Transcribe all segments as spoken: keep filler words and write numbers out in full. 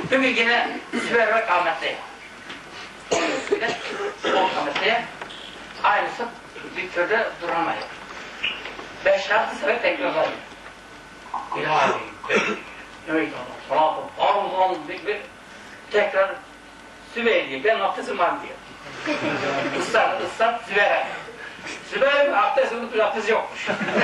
Bugün yine Sübeyrak Ahmet'te bir de o Ahmet'te aynısı bir türlü duramıyor. Beş altı sefer tekrar var. İlahi, neydi ona? Salatu, Allah'ım bir tekrar Sübeyrak diye, ben abdestim var diyor. Islat, ıslat, Sübeyrak. Sübeyrak abdest unutmuş, abdest yokmuş.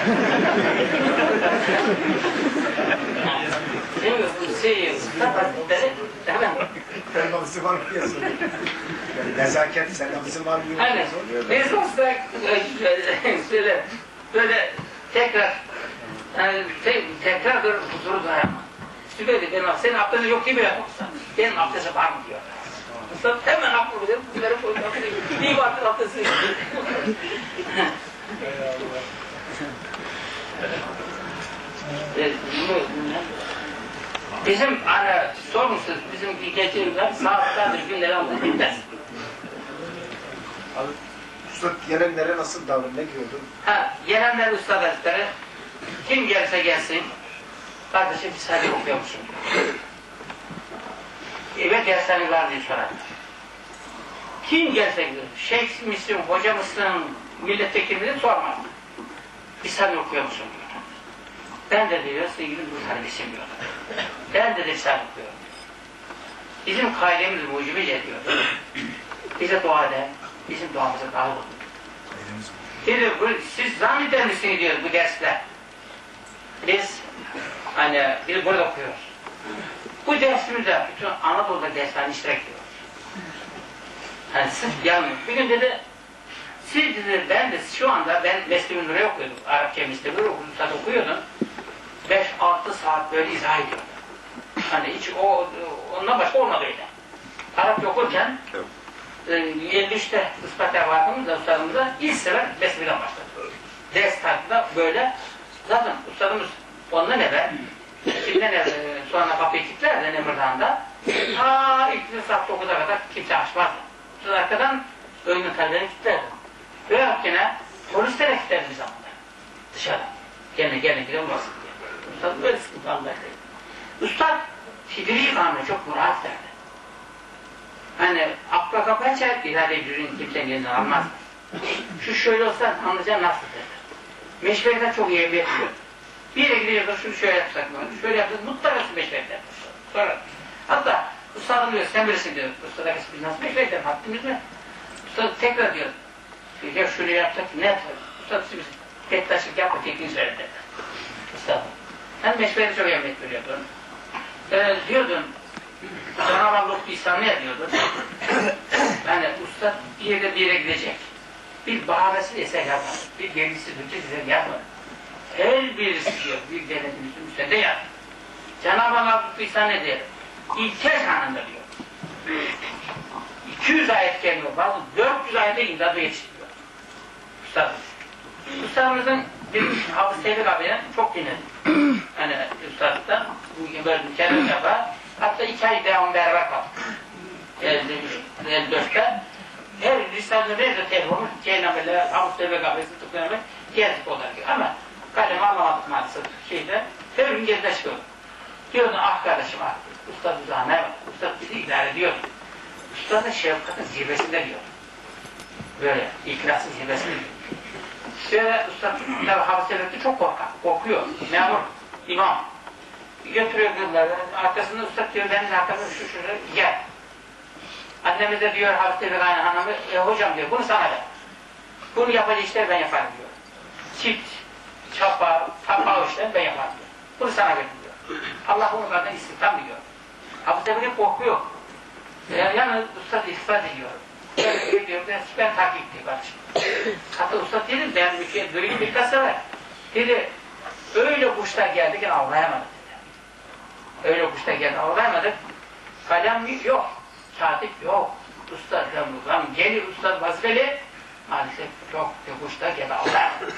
Şimdi şey, dedi, hemen. Sen abdestin var mı diye soruyor. Yani nezaket, sen abdestin var mı diye Hani, biz olsa şöyle, böyle tekrar, yani te, tekrar bir huzuru dayanma. Sübeyrak, benim senin abdestin yok değil mi ya? Benim abdestim var mı diyor. Hemen aklı buluyor, bunları koyuyor. İyi vardır abdesti. Bizim hani sormuşsunuz, bizim geçirimler saatlerdir, günleri aldı, bitmez. Abi, usta gelenlere nasıl davran, ne diyordu? Ha, gelenler usta dersleri, kim gelse gelsin, kardeşim bir sayı okuyor musun? Evet dersleri var diye sorar. Kim gelse gidiyor, şeyh misin, hoca mısın, milletvekili sormaz. Bir sayı okuyor musun? Ben de diyor, sevgili bu kardeşim diyor. Ben de risale okuyorum. Bizim kaidemiz mucibice diyor. Bize dua eden, bizim duamıza dahil olun. Dedi, siz zanneder misiniz diyor bu dersler. Biz, hani, biz burada okuyoruz. Bu dersimizde bütün Anadolu'da derslerini iştirak ediyoruz. Hani sırf yanmıyor. Bir gün dedi, siz dedi, ben de şu anda, ben Mesleği Nur'u okuyordum. Arapça Mesleği Nur'u okuyordum. beş altı saat böyle izah ediyordu. Hani hiç o, ondan başka olmadı öyle. Arapça okurken e, yetmiş üçte ispatlar vakfımızda, ustadımızda ilk sefer Besmele'den başladı. Ders tarzında böyle, zaten ustadımız ondan evvel, şimdiden evvel sonra kapıyı kilitlerdi Nemirdağ'da, ta ilk saat dokuza kadar kimse açmazdı. Sonra arkadan önünün tellerini kilitlerdi. Ve yine polislere kilitlerdi bir zamanda. Dışarıda. Gene gene gidelim olmasın. Ustad böyle sıkıntı anlardı. Ustad fidri imanına çok murat derdi. Hani akla kapı açar, irade cürün kimsenin elinden almaz. Şu şöyle olsa anlayacağım nasıl derdi. Meşveriden çok iyi bekliyor. Bir yere gidiyoruz, şunu şöyle yapsak mı, şöyle yapsak, mutlaka meşveriden. Sonra, hatta ustadım diyor, sen bilirsin diyor, ustada biz nasıl meşveriden, haddimiz mi? Ustad tekrar diyor, ya şunu yapsak, ne yapsak? Ustad biz tek taşlık yapma, tekniği söyle derdi. Ustadım. Ben meşveri çok emek veriyordum. Ee, diyordum, Cenab-ı Allah İsa ne diyordum? Yani usta bir yere bir yere gidecek. Bir bahanesi eser yapmadı. Bir gerisi dürtü yapmadı. Her birisi diyor, bir denetimizin üstünde yaptı. Cenab-ı Allah İsa ne diyor? İlkel anında diyor. iki yüz ayet geliyor, bazı dört yüz ayete imdadı yetiştiriyor. Ustadım. Ustadımızın bir Hafız Tevfik abiyle çok dinledim. Hani Üstad'da bu böyle kendim yapar. Hatta iki ay devam beraber kaldık. elli dörtte her Risale'de nerede Tevfik olmuş? Ceylanbey'le Hafız Tevfik abiyle tıklayarak gezdik olarak. Ama kalemi anlamadık maalesef şeyde. Her gün gezide çıkıyordum. Diyordum ah kardeşim ah. Ustad daha ne var? Ustad bizi idare ediyor. Ustad'ın şefkatın zirvesinde diyor. Böyle iklasın zirvesinde diyor. Şöyle usta, tabi Hafız Tevfik'te çok korkar, korkuyor, memur, imam. Götürüyor kızları, arkasında usta diyor, benim arkasında şu şu gel. Annemiz de diyor, Hafız Tevfik aynı hanımı, e, hocam diyor, bunu sana ver. Bunu yapacak işler ben yaparım diyor. Çift, çapa, tapa işler ben yaparım diyor. Bunu sana verin diyor. Allah bunu benden istihdam diyor. Hafız Tevfik'e korkuyor. E, yani usta ihfaz ediyor. Ben diyorum, ben, ben takip ettim kardeşim. Hatta usta dedim, ben bir şey, böyle bir kasa var. Dedi, öyle kuşlar geldi ki avlayamadık dedi. Öyle kuşlar geldi, avlayamadık. Kalem yok, katip yok. Usta, lan gelir usta vazifeli. Maalesef çok kuşlar geldi, avlayamadık.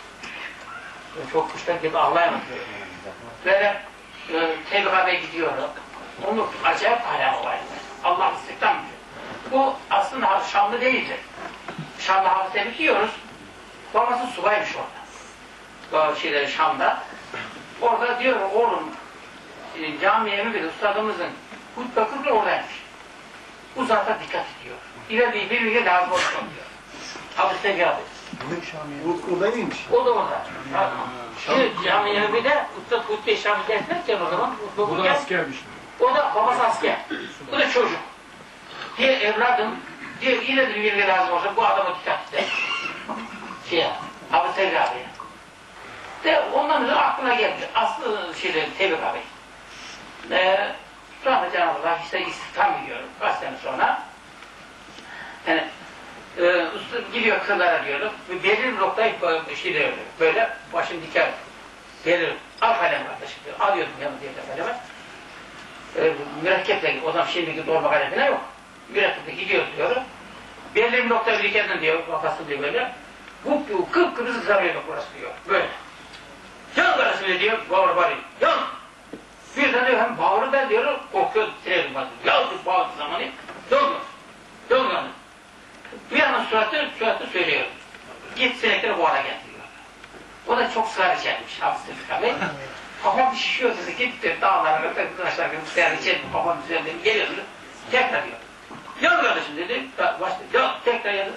Çok kuşlar geldi, avlayamadık. Böyle, e, Tevfik abiye gidiyorum. Onu acayip kalem olaydı. Allah istihdam diyor. Bu aslında Şamlı değildir. Şam'da Hafız Tevfik yiyoruz. Babası subaymış orada. O şeyleri Şam'da. Orada diyor oğlum camiye mi bir ustadımızın Hutbe kırkı oradaymış. Bu zata dikkat ediyor. İleride birbirine lazım olsun diyor. Hadiste geldi. Bu orada mıymış? O da orada. Şimdi camiye bir de Üstad Hutbe Şamil derken o zaman Bu da askermiş. o da babası asker. Bu da çocuk. Diye evladım diye yine de birbirine lazım olsa bu adama dikkat et. Şeye, Abi Tevfik abiye. De ondan sonra aklına geldi. Aslı şeyleri Tevfik abi. Ee, sonra Cenab-ı Allah işte istihdam ediyor. Kaç sene sonra. Yani e, usta gidiyor kırlara diyorum. Belirli bir noktayı şey diyor. Böyle başını diker. Belirli. Al kalem kardeşim diyor. Alıyordum yanı diye de kaleme. E, mürekkeple o zaman şimdiki dolma kalemine yok. Mürekkeple gidiyor diyor. Belirli bir noktayı dikerden diyor. Kafası diyor böyle. Bu, bu kıpkırmızı kızarıyor burası diyor. Böyle. Yan kardeşim diyor. Bağır bağırıyor. Yan. Birden diyor hem bağırı da diyor. Korkuyor. Tirerim var. Yaldır bağırdı zamanı. Dolma. Dolma. Bir yandan suratı, suratı söylüyor. Git sinekleri bu ara gel diyor. O da çok sigara içermiş. Hafız Tevfik abi. Kafam şişiyor dedi. Gitti dağlara, taşlar, sigara içermiş. Kafam üzerinde geliyor. Tekrar diyor. Yan kardeşim dedi. Başladı. Yan. Tekrar yandı.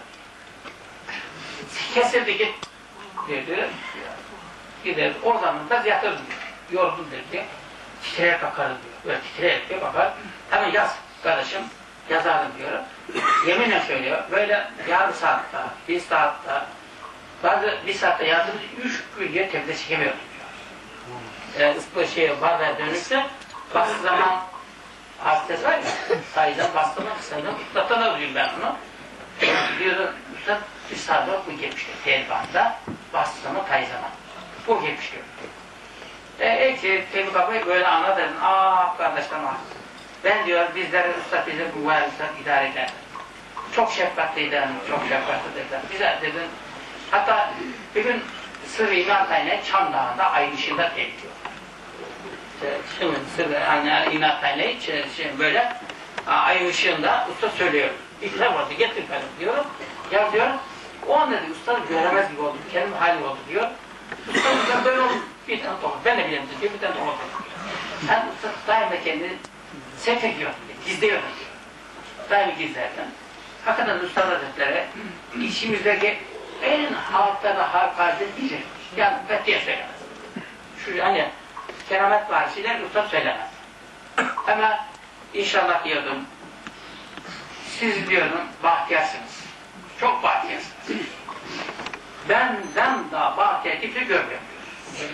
Kesildi git dedi. Gider. O zaman da yatır diyor. Yorgun dedi. Titreyerek bakarım diyor. Böyle titreyerek diyor bakar. Hemen yaz kardeşim. Yazarım diyor. Yeminle söylüyor. Böyle yarım saatte, bir saatte, bazı bir saatte yazdım. Üç gün diye tepede çekemiyor diyor. Ee, ıspı şey bardağa dönükse bastığı zaman hastası var ya. Sayıdan bastığında sayıdan ıtlattan alıyorum ben onu. Diyordu Üstad bir saatte bu geçmişti. Telbanda bastığı zaman tay zaman. Bu geçmişti. E, ekşi Tevfik abi böyle anladın. Aa kardeşlerim ah. Ben diyor bizleri Üstad bizi bu varlıklar idare eder. Çok şefkatliydi, çok şefkatliydi. Bize dedin. Hatta bir gün Sırrı İmam Tayne Çam Dağı'nda ayın ışığında tehliyor. Şimdi Sırrı yani İmam Tayne şey, böyle ayın ışığında usta söylüyor. İkram oldu, getir benim diyorum. Ya diyor, o an dedi usta göremez gibi oldu, kendim halim oldu diyor. Usta böyle oldu, bir tane tokat, ben de bilirim diyor, bir tane tokat diyor. Sen usta daima kendini sevk ediyorsun diyor, gizliyorsun diyor. Daima gizlerken. Hakikaten Üstad Hazretleri işimizdeki en halkta da hakaret diyecek. Yani katiye söylemez. Şu hani keramet var şeyler Üstad söylemez. Ama inşallah diyordum siz diyordum bahtiyarsınız. Çok bahtiyarsınız. Benden daha bahtiyar kimse görmüyorum diyor.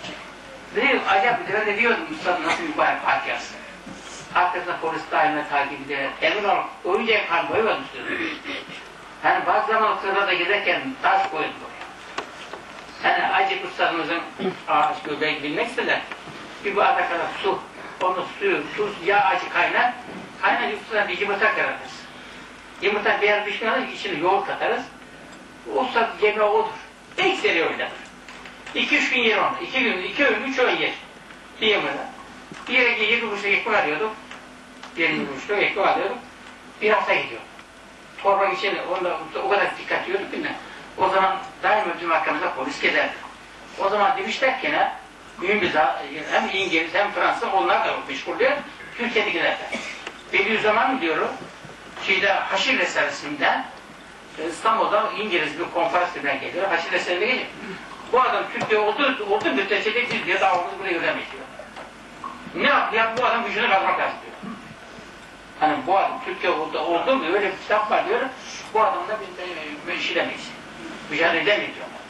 Değil, acaba ben de diyordum Üstad nasıl mübarek bahtiyarsın. Arkasında polis daima takip eder. Emin ol, oyuncak kan boyu varmış diyor. Yani bazı zaman sırada giderken taş koyun buraya. Yani acı kutsalımızın ağaç göbeği bilmek isterler. Bir bardak kadar su, onu suyu, tuz, yağ acı kaynar. Kaynar yufkadan bir yumurta kırarız. Yumurta beyaz pişmiyorlar, içine yoğurt katarız. O saat yemeği odur. Ekseri oynadır. İki üç gün yer onu. İki gün, iki öğün, üç öğün yer. Bir yumurta. Bir yere yedi kuruşa ekmek alıyorduk. Yedi kuruşa ekmek alıyorduk. Bir hafta gidiyor. Torbanın içine onda, o kadar dikkat ediyorduk ki ne? O zaman daima bizim hakkımızda polis gezerdi. O zaman demişler ki ne? Mühim bir hem İngiliz hem Fransız onlar da meşguldür. Türkiye'dekiler de. Bediüzzaman diyorum. Şeyde Haşir Reservesi'nden İstanbul'da İngiliz bir konferansından geliyor. Haşir Reservesi'ne geliyor. Bu adam Türkiye olduğu, olduğu müddetçe de biz diye davamızı buraya ödemeyiz diyor. Ne yap? Ya bu adam gücünü kazmak lazım diyor. Hani bu adam Türkiye olduğu, olduğu mu öyle bir kitap var diyor. Bu adamla biz de iş edemeyiz. Mücadele edemeyiz diyorlar.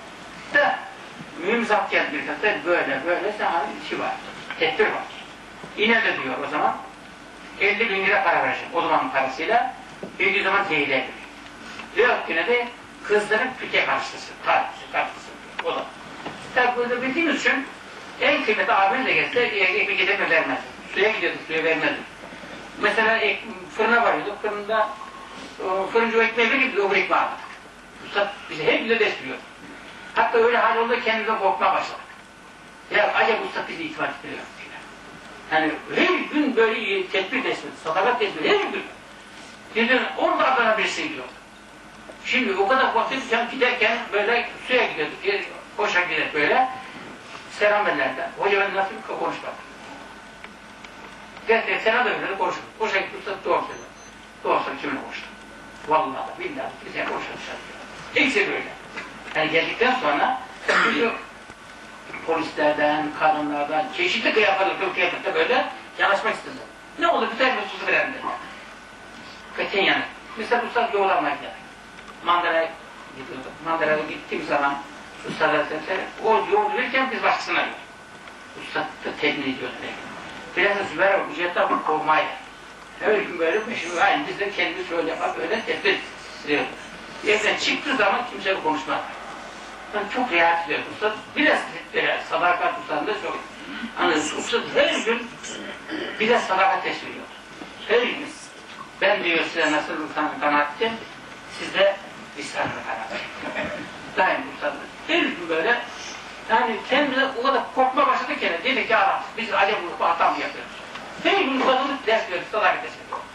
Da mühim zat geldi bir kata böyle böyle sana işi var. Tedbir var. Yine de diyor o zaman elli bin lira para verecek o zamanın parasıyla bir zaman zehirle ediyor. Diyor yine de kızların Türkiye karşısı, karşısı, karşısı diyor. O da. Tabi burada bildiğimiz için en kıymetli abimiz de gelse ekmek gideme vermez. Suya gidiyorduk, suya vermezdik. Mesela ek, fırına varıyorduk, fırında o, fırıncı o ekmeği verip o ekmeği aldık. Usta bize hep bile desiliyor. Hatta öyle hal oldu kendimize korkmaya başladık. Ya acaba usta bizi itibar ettiriyor. Yani her gün böyle tedbir desmedi, sadakat desmedi, her gün. Dedim, orada adına bir şey diyor. Şimdi o kadar korktuk ki giderken böyle suya gidiyorduk, koşa giderek böyle selam ederlerdi. Hoca ben nasıl bir konuşmak? Gerçekten sana da öyle konuşur. O şekilde usta doğru söylüyor. Doğru söylüyor kiminle konuştu. Vallahi billahi kimseye konuşmamışlar. Hepsi böyle. Yani geldikten sonra çünkü polislerden, kadınlardan, çeşitli kıyafetler, kıyafetler böyle yanaşmak istediler. Ne olur bir tane hususu verelim dediler. Katiyen yani. Mesela usta yoğurt almaya gider. Mandıra'ya gidiyorduk. Mandıra'ya gittiğim zaman ustalar sesler, o yoğurt verirken biz başkasına yiyor. Usta da temin ediyor. Biraz da Zübeyir ücretler bu korkmayla. Her gün böyle peşimi aynı biz de kendimiz şöyle yapar, böyle tedbir ediyoruz. Evden çıktığı zaman kimse konuşmaz. Ben çok riayet ediyorum. Usta biraz e, sadakat ustalarında çok. Hani usta her gün biraz sadakat teşvik ediyor. Her gün. Ben diyor size nasıl insanın kanaatçı, siz de lisanlı kanaatçı. Daim ustalar. Her gün böyle yani kendimize o kadar korkma başladık ki dedi ki Arap, biz acaba bu hata mı yapıyoruz? Her gün ustalarımız ders veriyoruz, sadakat teşvik ediyor.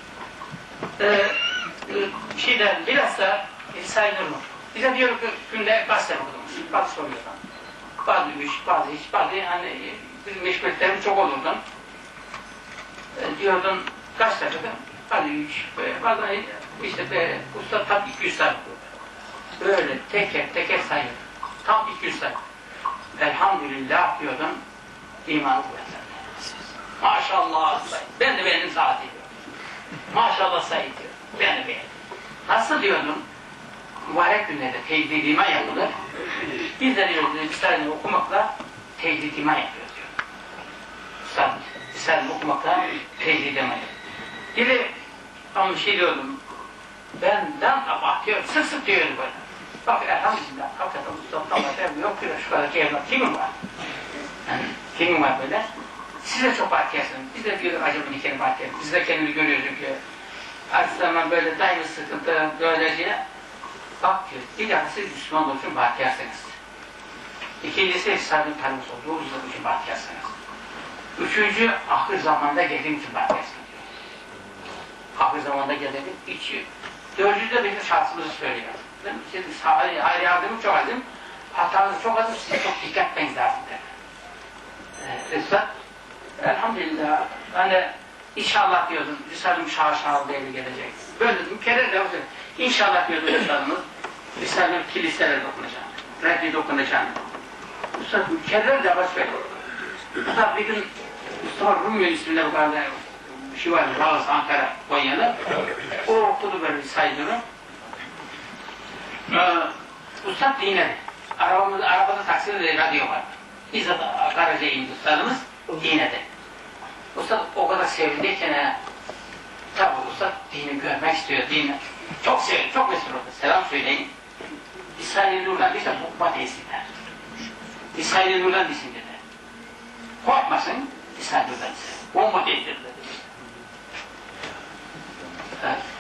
Ee, şeyden biraz da sayılır mı? Bize diyor ki günde gazete okudunuz, bazı soruyorlar. Bazı iş, bazı iş, bazı hani bizim meşguliyetlerimiz çok olurdu. E, diyordun gazete okudun, bazı iş, bazı işte de usta tam iki yüz sayı okurdu. Böyle teker teker sayıyor. Tam iki yüz sayı. Elhamdülillah diyordun, imanı kuvvetlendi. Maşallah sayı. Ben de beğendim saati diyor. Maşallah sayı diyor. Ben de beğendim. Nasıl diyordun? Mübarek günlerde tecdid iman yapılır. Biz de diyoruz, Risale'ni okumakla tecdid iman yapıyoruz diyor. Risale'ni okumakla tecdid iman yapıyoruz. Bir de tam bir şey diyordum. Benden sabah diyor, sık sık diyoruz böyle. Bak elhamdülillah, hakikaten Mustafa evli yok diyor, şu kadar evlat kimin var? Yani, kimin var böyle? Siz de çok bahtiyasınız. Biz de diyoruz acaba bir kere bahtiyasınız. Biz de kendimizi görüyoruz ki artık zaman böyle daimi sıkıntı, böylece bak diyor, bir dakika siz Müslüman olduğu için bahtiyarsınız. İkincisi İslam'ın tanımız olduğu için bahtiyarsınız. Üçüncü, ahir zamanda geldiğim için bahtiyarsınız diyor. Ahir zamanda geldiğim için. Dördüncü de bizim şahsımızı söylüyor. Siz hayır yardımı çok azim, hatanız çok azim, size çok dikkat etmeniz lazım der. Ee, Esad, elhamdülillah, hani İnşallah diyordum, Risale-i Şahı Şahı devri gelecek. Böyle dedim, kere de olsun. İnşallah diyordum Risale'miz, Risale'nin kiliselere dokunacağım, reddi dokunacağım. Mustafa kere de baş verir. Mustafa bir gün Mustafa Rumyo isminde bu kadar bir şey var, Bağız, Ankara, Konya'da. O okudu böyle Risale'yi. Ee, Mustafa dinledi. Arabamızda, arabada takside de radyo var. Biz de Karaca'ya indi Ustadımız, dinledi. Ustad o kadar sevindiyken tabi Ustad dini görmek istiyor, dini çok seviyor, çok mesut oldu. Selam söyleyin. İsrail-i Nur'dan bir de hukma değilsinler. İsrail-i Nur'dan değilsin dedi. Korkmasın, İsrail-i Nur'dan değilsin. Bomba değildir dedi. Evet.